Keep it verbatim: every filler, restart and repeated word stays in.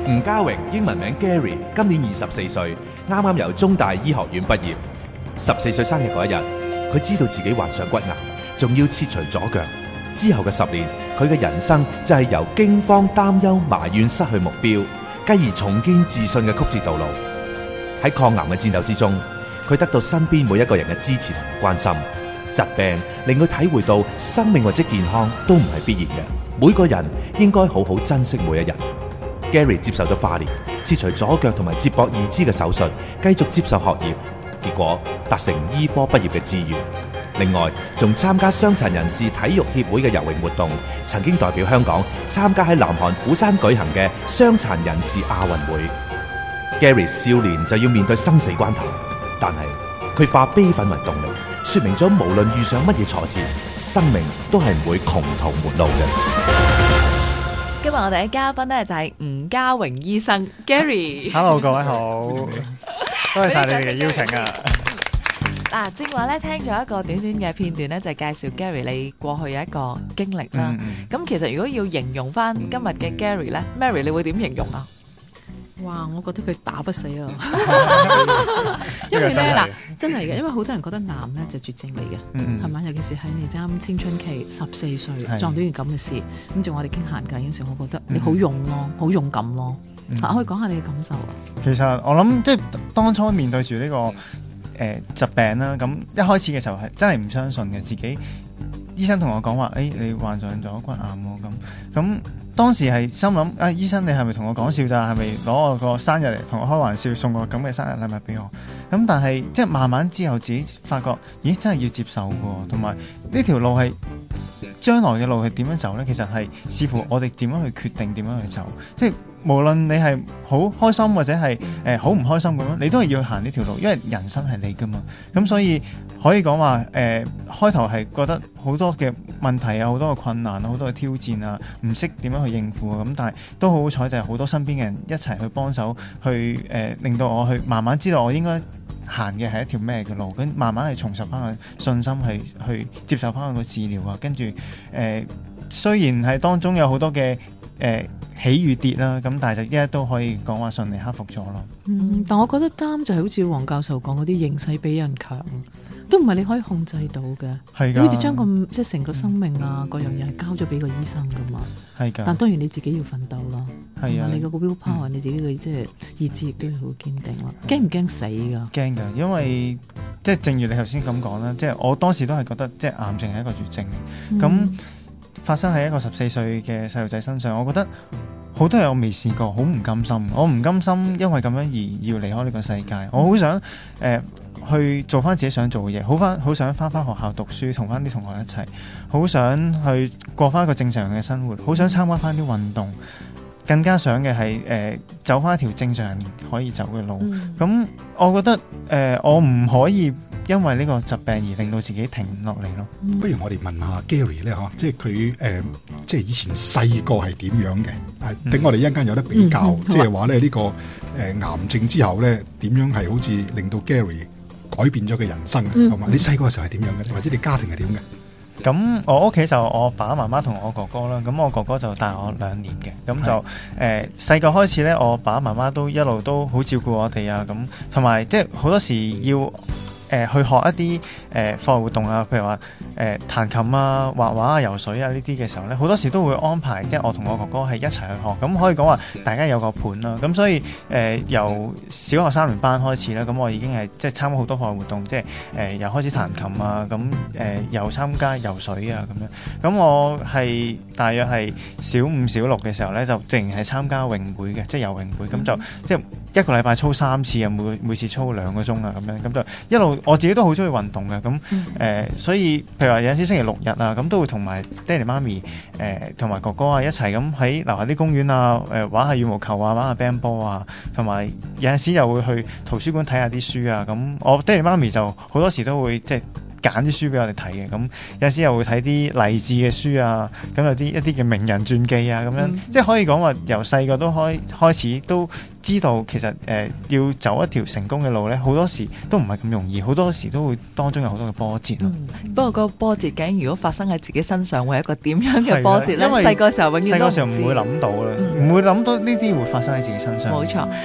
吳家榮英文名 Gary， 今年二十四歲，啱啱由中大醫學院畢業。十四歲生日嗰一日，佢知道自己患上骨癌，仲要切除左腳。之後嘅十年，佢嘅人生就係由驚慌、擔憂、埋怨、失去目標，繼而重建自信嘅曲折道路。喺抗癌嘅戰鬥之中，佢得到身邊每一個人嘅支持同關心。疾病令佢體會到生命或者健康都唔係必然嘅，每個人應該好好珍惜每一日。Gary 接受咗化療，切除左腳同埋接駁義肢嘅手術，繼續接受學業，結果達成醫科畢業嘅志願。另外，仲參加傷殘人士體育協會嘅游泳活動，曾經代表香港參加喺南韓釜山舉行嘅傷殘人士亞運會。Gary 少年就要面對生死關頭，但係佢化悲憤為動力，說明咗無論遇上乜嘢挫折，生命都係唔會窮途末路嘅。 今日我哋嘅嘉賓咧就係吳家榮醫生 Gary。 Hello， 各位好，多謝晒你哋嘅邀請啊！ 嗱，正話咧聽咗一個短短嘅片段咧，就係介紹 Gary 你過去有一個經歷啦。咁、嗯、其實如果要形容翻今日嘅 Gary 咧 ，Mary 你會點形容啊？ 哇！我覺得佢打不死啊，因為咧嗱，真係嘅，因為好多人覺得癌咧就絕症嚟嘅，係咪、嗯？尤其是喺你啱青春期十四歲撞到件咁嘅事，咁就我哋傾閒偈嗰陣時，我覺得你好勇咯，好、嗯、勇敢咯。嗯、可以講下你嘅感受啊？ 其實我諗即係當初面對住呢、這個誒、呃、疾病啦，咁一開始嘅時候係真係唔相信嘅自己。醫生同我講話，誒、哎，你患上咗骨癌喎，咁咁當時係心諗，啊，醫生你係咪同我講笑咋？係咪攞我個生日嚟同我開玩笑，送個咁嘅生日禮物俾我？咁但係即係慢慢之後自己發覺，咦，真係要接受嘅，同埋呢條路係將來嘅路係點樣走呢？其實係視乎我哋點樣去決定點樣去走，即係無論你係好開心或者係誒好唔開心咁樣，你都係要行呢條路，因為人生係你噶嘛。咁所以可以講話誒開頭係覺得好多嘅問題啊，好多嘅困難啊，好多嘅挑戰啊，唔識點樣去應付啊。咁但係都好好彩，就係好多身邊嘅人一齊去幫手，去誒、呃、令到我去慢慢知道我應該行嘅係一條咩嘅路，跟慢慢係重拾翻個信心，去去接受翻個治療啊。跟住誒雖然係當中有好多嘅誒、呃、起與跌啦，咁但係就一一都可以講話順利克服咗咯。 嗯，但我覺得擔就係好似黃教授講嗰啲形勢比人強，都唔係你可以控制到嘅。係㗎，好似將個即係成個生命啊，嗰、嗯、樣嘢係交咗俾個醫生㗎嘛。係㗎，但當然你自己要奮鬥啦。係啊，你個 will power，、嗯、你自己嘅即係意志亦都要好堅定啦。驚唔驚死㗎？驚㗎，因為即係正如你頭先咁講啦，即係我當時都係覺得即係癌症係一個絕症嘅。咁、嗯、發生喺一個十四歲嘅細路仔身上，我覺得好多嘢我未試過，好唔甘心。我唔甘心，因為咁樣而要離開呢個世界。我好想誒、呃、去做翻自己想做嘅嘢，好翻好想翻翻學校讀書，同翻啲同學一齊，好想去過翻一個正常嘅生活，好想參加翻啲運動，更加想嘅係誒走翻一條正常人可以走嘅路。咁、嗯、我覺得誒、呃、我唔可以因為呢個疾病而令到自己停落嚟咯。 不如我哋問下 Gary 咧嚇，即係佢誒，即係以前細個係點樣嘅？係等我哋一陣間有得比較，嗯嗯、即係話咧呢個誒、呃、癌症之後咧點樣係好似令到 Gary 改變咗佢人生，係嘛、嗯？你細個嘅時候係點樣嘅？或者你家庭係點嘅？ 咁我屋企就我爸爸媽媽同我哥哥啦，咁我哥哥就大我兩年嘅，咁就誒細個開始咧，我爸爸媽媽都一路都好照顧我哋啊，咁同埋即係好多時要。誒、呃、去學一啲誒課外活動啊，譬如話誒、呃、彈琴啊、畫畫啊、游水啊呢啲嘅時候咧，好多時都會安排，即係我同我哥哥係一齊去學，咁可以講話大家有個伴啦。咁所以誒、呃、由小學三年班開始咧，咁我已經係即係參加好多課外活動，即係誒又開始彈琴啊，咁誒、呃、又參加游水啊咁樣。咁我係大約係小五小六嘅時候咧，就淨係參加泳會嘅，即係游泳會，咁、嗯、就即係一個禮拜操三次啊，每每次操兩個鐘啊咁樣，咁就一路。我自己都好中意運動嘅，咁誒、嗯呃，所以譬如話有陣時星期六日啊，咁都會同埋爹哋媽咪誒同埋哥哥啊一齊咁喺樓下啲公園啊，誒、呃、玩下羽毛球啊，玩下乒乓波啊，同埋有陣時又會去圖書館睇下啲書啊。咁我爹哋媽咪就好多時都會即係揀啲書俾我哋睇嘅。咁有時又會睇啲勵志嘅書啊，咁有啲一啲嘅名人傳記啊，咁樣、嗯、即係可以講話由細個都開開始都知道其實誒、呃、要走一條成功嘅路咧，好多時都唔係咁容易，好多時都會當中有好多嘅波折咯、 嗯。不過個波折究竟如果發生喺自己身上，會係一個點樣嘅波折咧？因為細個時候永遠都唔知， 細個時候唔會諗到啦，唔、嗯、會諗到呢啲會發生喺自己身上。 冇錯。